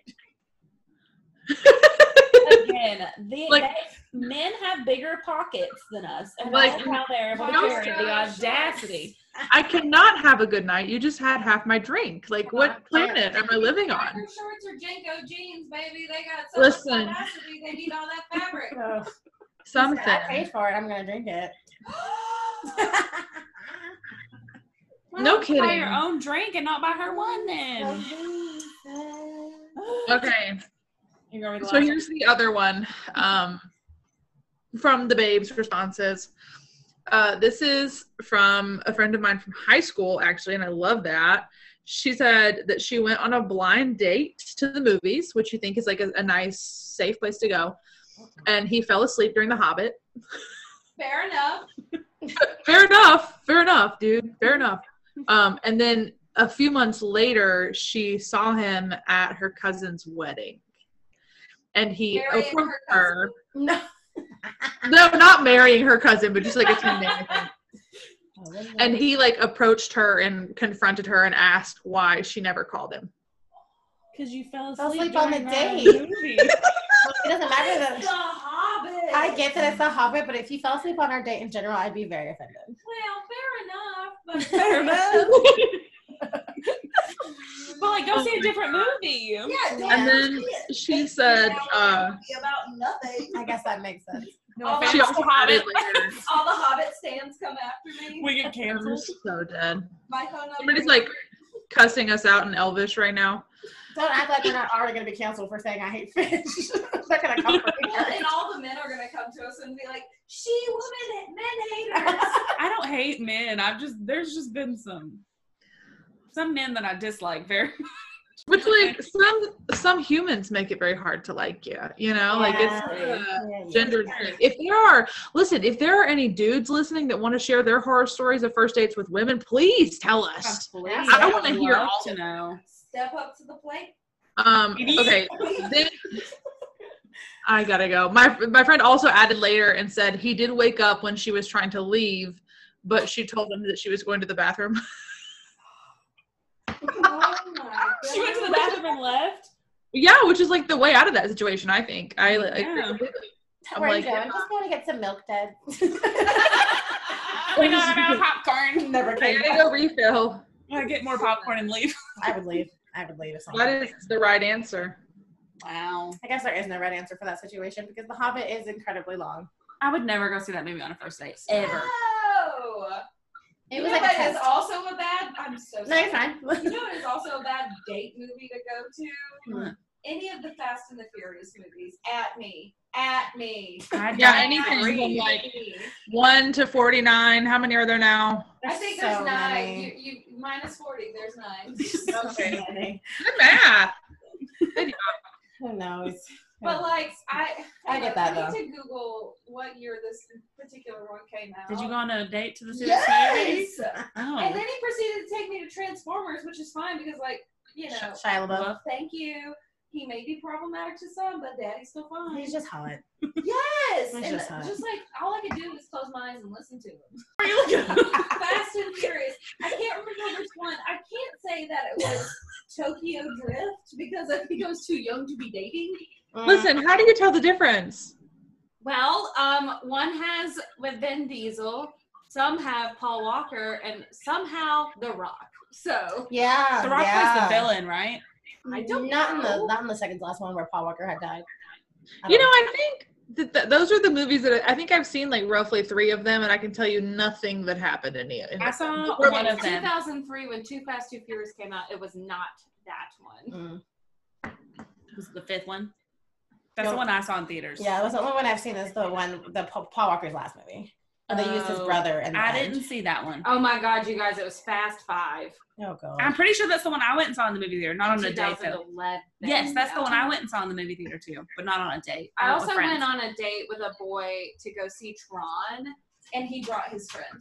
Again, men have bigger pockets than us, and Like, that's how they're able to no carry the audacity. I cannot have a good night. You just had half my drink. Like, what planet am I living on? Biker shorts or Jenko jeans, baby. They got so Listen. much audacity. They need all that fabric. So, Something. I paid for it. I'm gonna drink it. No Buy kidding. your own drink and not buy her one then. Okay. You're gonna be the So last here's the other one from the babes' responses. This is from a friend of mine from high school, actually, and I love that. She said that she went on a blind date to the movies, which you think is like a nice, safe place to go. And he fell asleep during The Hobbit. Fair enough. Fair enough, dude. Fair enough. And then a few months later, she saw him at her cousin's wedding. And he Marrying approached her cousin. her. No. No, not marrying her cousin, but just like a teammate. And he like approached her and confronted her and asked why she never called him. Because you fell Fell asleep asleep on the during date. movie. It doesn't matter that The Hobbit. I get that it's a Hobbit, but if he fell asleep on our date in general, I'd be very offended. Well, fair enough. But Fair enough. But like, go see a different movie. Yeah, And then she said, about nothing. I guess that makes sense. All she the, also added later. all the Hobbit stands come after me. We get I'm canceled. so dead. My phone number. Somebody's like cussing us out in Elvish right now. Don't act like we're not already going to be canceled for saying I hate fish. They're going to come for me. And all the men are going to come to us and be like, she, women, men haters. I don't hate men. There's just been some men that I dislike very much. Which, like, some humans make it very hard to like you, you know? Like, it's gendered thing. If there are any dudes listening that want to share their horror stories of first dates with women, please tell us. Please. I want to hear love all to know. Step up to the plate. Okay. Then I gotta go. My friend also added later and said he did wake up when she was trying to leave, but she told him that she was going to the bathroom. Oh my She went to the bathroom and left? Yeah, which is like the way out of that situation, I think. Yeah. Where are you going? Just going to get some milk, Ted. Oh my God, I'm out of popcorn. Never I came gotta back. go refill. I get more popcorn and leave. I would leave if someone. That is the right answer. Wow. I guess there is no right answer for that situation because The Hobbit is incredibly long. I would never go see that movie on a first date. Ever. Oh. It was like a that is test. also a bad. I'm so No, sorry. you're fine. You know, it is also a bad date movie to go to. Hmm. Any of the Fast and the Furious movies. At me. I Yeah, don't anything agree. from like 1 to 49. How many are there now? I think there's so 9. many. You minus 40. There's 9. Okay. Many. Good math. Who knows? But like I get that, I need to Google what year this particular one came out. Did you go on a date to the series Yes. Oh. And then he proceeded to take me to Transformers, which is fine because, like, you know, Shia LaBeouf. thank you. He may be problematic to some, but Daddy's still fine. He's just hot. Yes, He's and just hot. just like all I could do was close my eyes and listen to him. Are you looking at? Fast and Furious. I can't remember which one. I can't say that it was Tokyo Drift because I think I was too young to be dating. Listen, how do you tell the difference? Well, one has with Vin Diesel, some have Paul Walker, and somehow The Rock. So Yeah. The Rock plays the villain, right? I don't not know. in the second to last one where Paul Walker had died. You know, I think that those are the movies that I think I've seen like roughly 3 of them, and I can tell you nothing that happened in the. I saw In one of them. 2003, when Too Fast, Too Furious came out, it was not that one. Was it the 5th one? That's the one I saw in theaters. Yeah, it was the only one I've seen is the Paul Walker's last movie. They used his brother in the I end. didn't see that one. Oh my God, you guys! It was Fast 5. Oh god. I'm pretty sure that's the one I went and saw in the movie theater, not on a date though. 2011. Yes, that's the one I went and saw in the movie theater too, but not on a date. I went with also friends. went on a date with a boy to go see Tron, and he brought his friend.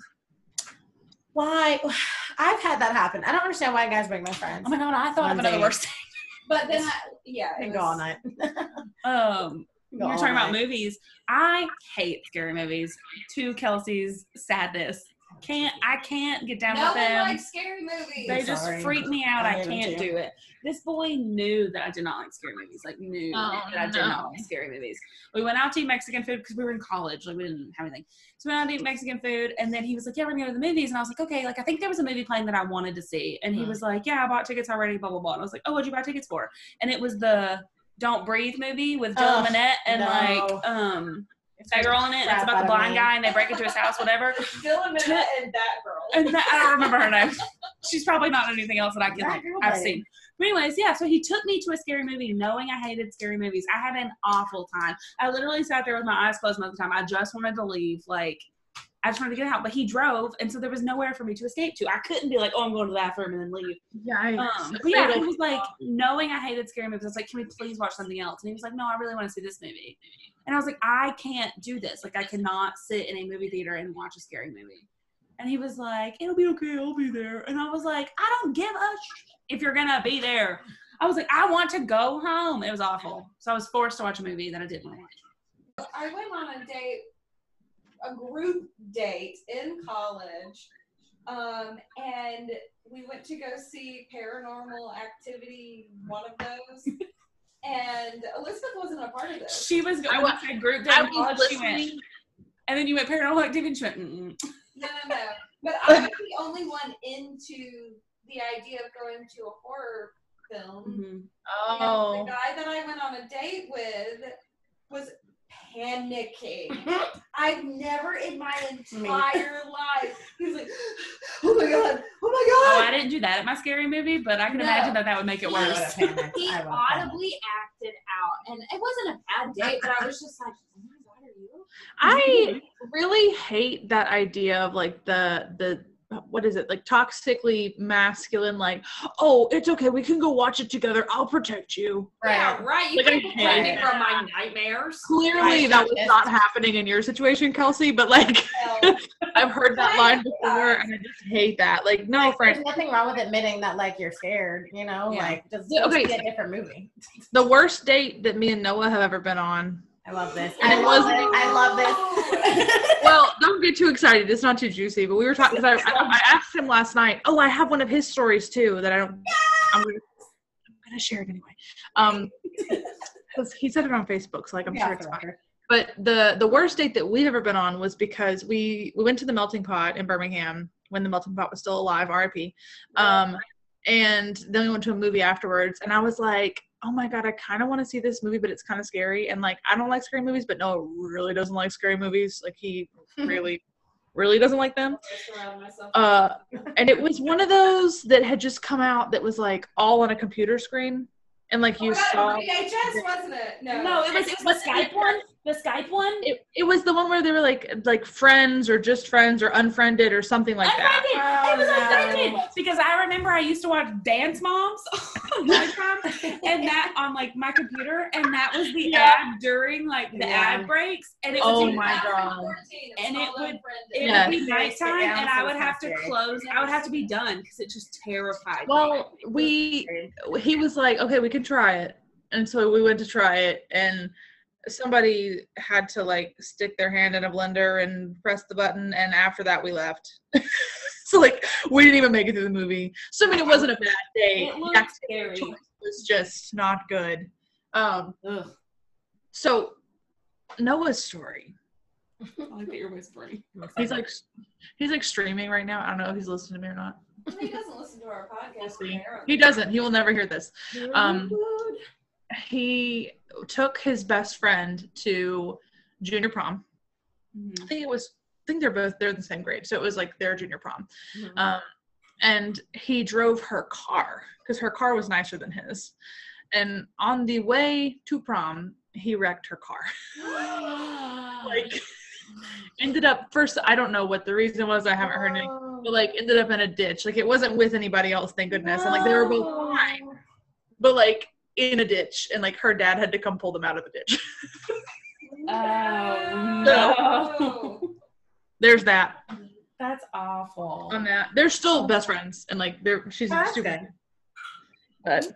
Why? I've had that happen. I don't understand why guys bring their friends. Oh my god, I thought On of another date. worst But then, it and go all night. You're talking about movies. I hate scary movies. To Kelsey's sadness. I can't get down no with one them. likes scary movies. They just Sorry. freak me out. I I hate them can't too. do it. This boy knew that I did not like scary movies. Like knew Oh, that I did not no. like scary movies. We went out to eat Mexican food because we were in college. Like we didn't have anything. So we went out to eat Mexican food, and then he was like, "Yeah, we're gonna go to the movies." And I was like, "Okay." Like I think there was a movie playing that I wanted to see, and he was like, "Yeah, I bought tickets already." Blah blah blah. And I was like, "Oh, what'd you buy tickets for?" And it was the Don't Breathe movie with Dylan Minnette and that girl in it. It's about the blind guy, and they break into his house, whatever. Dylan Minnette and that girl. And I don't remember her name. She's probably not in anything else that I can That like girl, I've buddy. seen. But anyways, yeah. So he took me to a scary movie, knowing I hated scary movies. I had an awful time. I literally sat there with my eyes closed most of the time. I just wanted to leave. Like I just wanted to get out. But he drove, and so there was nowhere for me to escape to. I couldn't be like, "Oh, I'm going to the bathroom," and then leave. But yeah, he was like, knowing I hated scary movies, I was like, "Can we please watch something else?" And he was like, "No, I really want to see this movie." And I was like, "I can't do this. Like, I cannot sit in a movie theater and watch a scary movie." And he was like, "It'll be okay. I'll be there." And I was like, "I don't give a if you're gonna be there." I was like, "I want to go home." It was awful. So I was forced to watch a movie that I didn't want to watch. I went on a date, a group date in college, and we went to go see Paranormal Activity, one of those. And Elizabeth wasn't a part of this. She was going to group date in college. She went, and then you went Paranormal Activity. And she went, "Mm-mm." No. But I was the only one into the idea of going to a horror film. Mhm. And the guy that I went on a date with was panicking. I've never in my entire life. He's like, oh my god. Oh, I didn't do that at my scary movie, but I can imagine that would make it I worse. would've panicked. He I would've audibly acted out, and it wasn't a bad date, but I was just like, oh my god, are you? I really hate that idea of like the what is it, like toxically masculine, like, oh, it's okay, we can go watch it together, I'll protect you. Yeah, right. You Like, can't I protect hate me it. from my nightmares. Clearly that was not happening in your situation, Kelsey, but like So, I've heard that line before and I just hate that. Like, no, Like, friend. there's nothing wrong with admitting that like you're scared, you know, Yeah. like just Yeah, okay. see a different movie. The worst date that me and Noah have ever been on. I love this. And it wasn't- I love this. Well, don't get too excited. It's not too juicy, but we were talking because I asked him last night. Oh, I have one of his stories too that I'm gonna share it anyway. Because he said it on Facebook, so like I'm sure it's fine. But the worst date that we've ever been on was because we went to the Melting Pot in Birmingham when the Melting Pot was still alive, RIP. And then we went to a movie afterwards, and I was like, oh my god, I kind of want to see this movie, but it's kind of scary. And like, I don't like scary movies, but Noah really doesn't like scary movies. Like, he really doesn't like them. And it was one of those that had just come out that was like all on a computer screen, and like you saw. VHS, wasn't it? No, it was the Skype one. The Skype one. It was the one where they were like friends or just friends or unfriended or something like that. It was unfriended because I remember I used to watch Dance Moms on Lifetime, and that on like my computer, and that was the ad during like the ad breaks, and it was Oh my god! And it would Yes. be nighttime, Yeah, and so I would have to scary. close. I would have to be done because it just terrified me. Well, he was like, okay, we can try it, and so we went to try it, and somebody had to like stick their hand in a blender and press the button, and after that we left. So like we didn't even make it through the movie. So I mean, it wasn't a bad day. It The looked activity scary. choice was just not good. Ugh. So Noah's story. I like that you're whispering. He's like streaming right now. I don't know if he's listening to me or not. He doesn't listen to our podcast. He doesn't. He will never hear this. He took his best friend to junior prom. Mhm. I think they're the same grade, so it was like their junior prom. Mhm. And he drove her car because her car was nicer than his. And on the way to prom, he wrecked her car. Like, ended up first. I don't know what the reason was. I haven't heard anything. But like, ended up in a ditch. Like, it wasn't with anybody else, thank goodness. And like, they were both fine, but like in a ditch, and like her dad had to come pull them out of the ditch. Oh no. There's that. That's awful. On that, they're still best friends, and like she's That's super. good.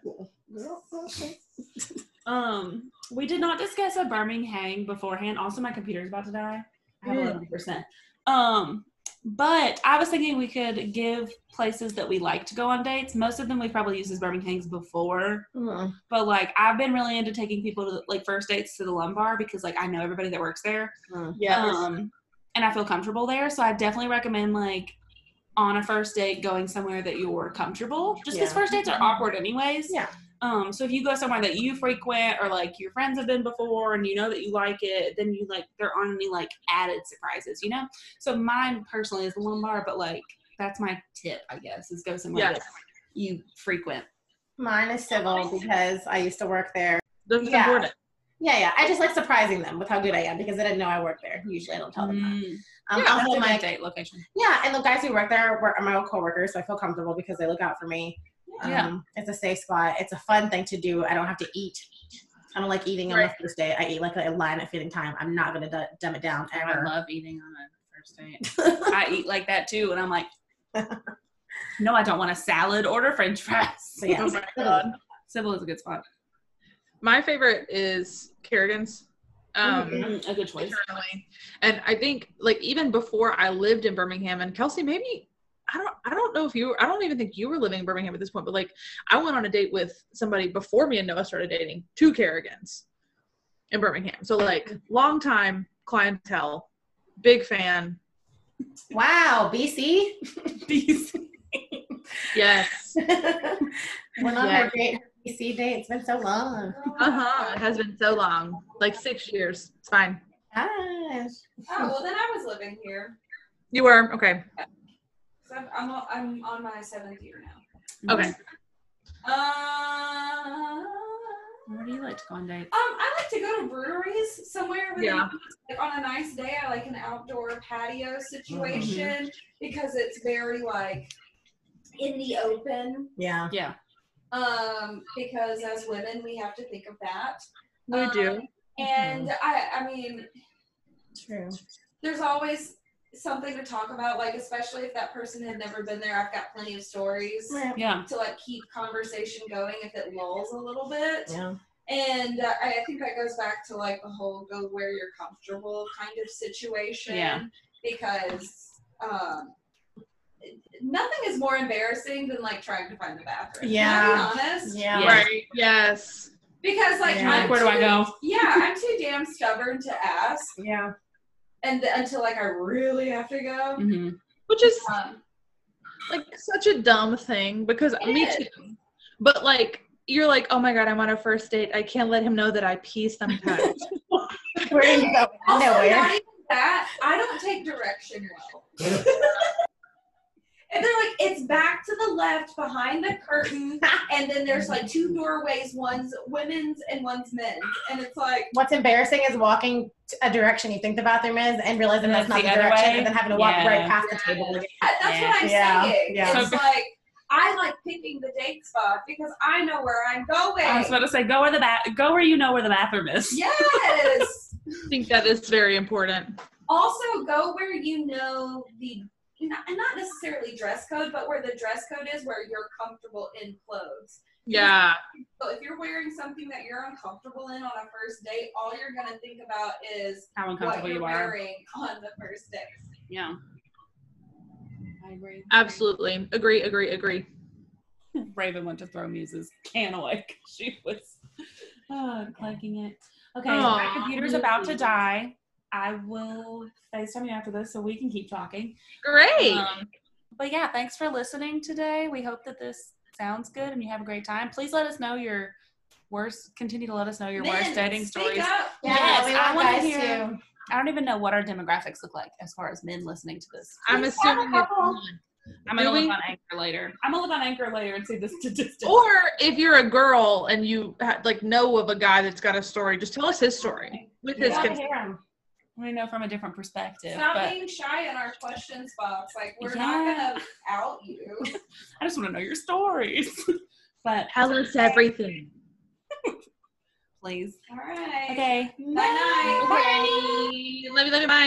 But We did not discuss a Birmingham beforehand. Also, my computer's about to die. I have 11%. But I was thinking we could give places that we like to go on dates. Most of them we've probably used as Birmingham's before. But like, I've been really into taking people to like first dates to the Lumbar because like I know everybody that works there. yeah, And I feel comfortable there. So I definitely recommend like on a first date going somewhere that you're comfortable. Just because first dates are awkward anyways. Yeah. So if you go somewhere that you frequent or like your friends have been before and you know that you like it, then you like there aren't any like added surprises, you know? So mine personally is the Lumbar, but like that's my tip, I guess, is go somewhere that you frequent. Mine is Civil because I used to work there. that's Yeah. important. Yeah. I just like surprising them with how good I am because they didn't know I work there. Usually I don't tell them that. That's Also a my good date location. and the guys who work there are my old coworkers, so I feel comfortable because they look out for me. It's a safe spot. It's a fun thing to do. I don't have to eat. I don't like eating on the first day. I eat like a line at feeding time. I'm not going to dumb it down ever. I love eating on a first date. I eat like that too, and I'm like, no, I don't want a salad. Order French fries. So, yeah. Oh my god. Civil is a good spot. My favorite is Kerrigan's. A good choice. Internally. And I think like even before I lived in Birmingham, and Kelsey, maybe I don't know if I don't even think you were living in Birmingham at this point, but like I went on a date with somebody before me and Noah started dating, 2 Kerrigan's in Birmingham. So like long time clientele, big fan. Wow, BC? Yes. We're not more date. PC date. It's been so long. It has been so long, like 6 years. It's fine. Gosh. Oh, well, then I was living here. You were okay. So I'm on my 7th year now. Okay. Where do you like to go on dates? I like to go to breweries somewhere. With Yeah. Like on a nice day, I like an outdoor patio situation because it's very like in the open. Yeah. Yeah. Because as women, we have to think of that. We do. And I mean, True. there's always something to talk about, like especially if that person had never been there. I've got plenty of stories Yeah. to like keep conversation going if it lulls a little bit. Yeah. And I think that goes back to like the whole go where you're comfortable kind of situation. Yeah. Because nothing is more embarrassing than like trying to find the bathroom. Yeah. Can I be honest? Yeah. Yeah. Right. Yes. Because like Yeah. I'm Where do I too- go? Yeah, I'm too damn stubborn to ask, Yeah. and until like I really have to go. Mm-hmm. Which is Um, like such a dumb thing because It me is. too. But like you're like, oh my god, I'm on a first date. I can't let him know that I pee sometimes. Where are you going? Also, Nowhere. not even that. I don't take direction well. And they're like, it's back to the left behind the curtain, and then there's like 2 doorways, one's women's and one's men's, and it's like, What's embarrassing is walking a direction you think the bathroom is and realizing And that's not that's the the other direction way? and then having to walk Yeah. right past the table again. that's what I'm Yeah. saying. Yeah. It's like, I like picking the date spot because I know where I'm going. I was about to say, go where you know where the bathroom is. Yes. I think that is very important. Also, go where you know not necessarily dress code, but where the dress code is, where you're comfortable in clothes. Yeah. So if you're wearing something that you're uncomfortable in on a first date, all you're gonna think about is How what uncomfortable you're you are. wearing on the first date. Yeah. I agree. Absolutely. Agree. Raven went to throw Muse's can away. She was clicking it. Okay, Aw, my computer's about to die. I will FaceTime you after this so we can keep talking. Great. But yeah, thanks for listening today. We hope that this sounds good and you have a great time. Please let us know your continue to let us know your worst dating speak stories. up. Yeah, Yes, we I want wanna guys hear- too. I don't even know what our demographics look like as far as men listening to this. I'm assuming it's none. I'm gonna Do we- look on Anchor later. I'm gonna look on Anchor later and see the statistics. Or if you're a girl and you like know of a guy that's got a story, just tell us his story with We his want to consent. hear 'em. We know from a different perspective. Stop But being shy in our questions box. Like we're Yeah. not gonna out you. I just want to know your stories. But Tell us everything. please. All right. Okay. Night night. Okay. Love you, bye.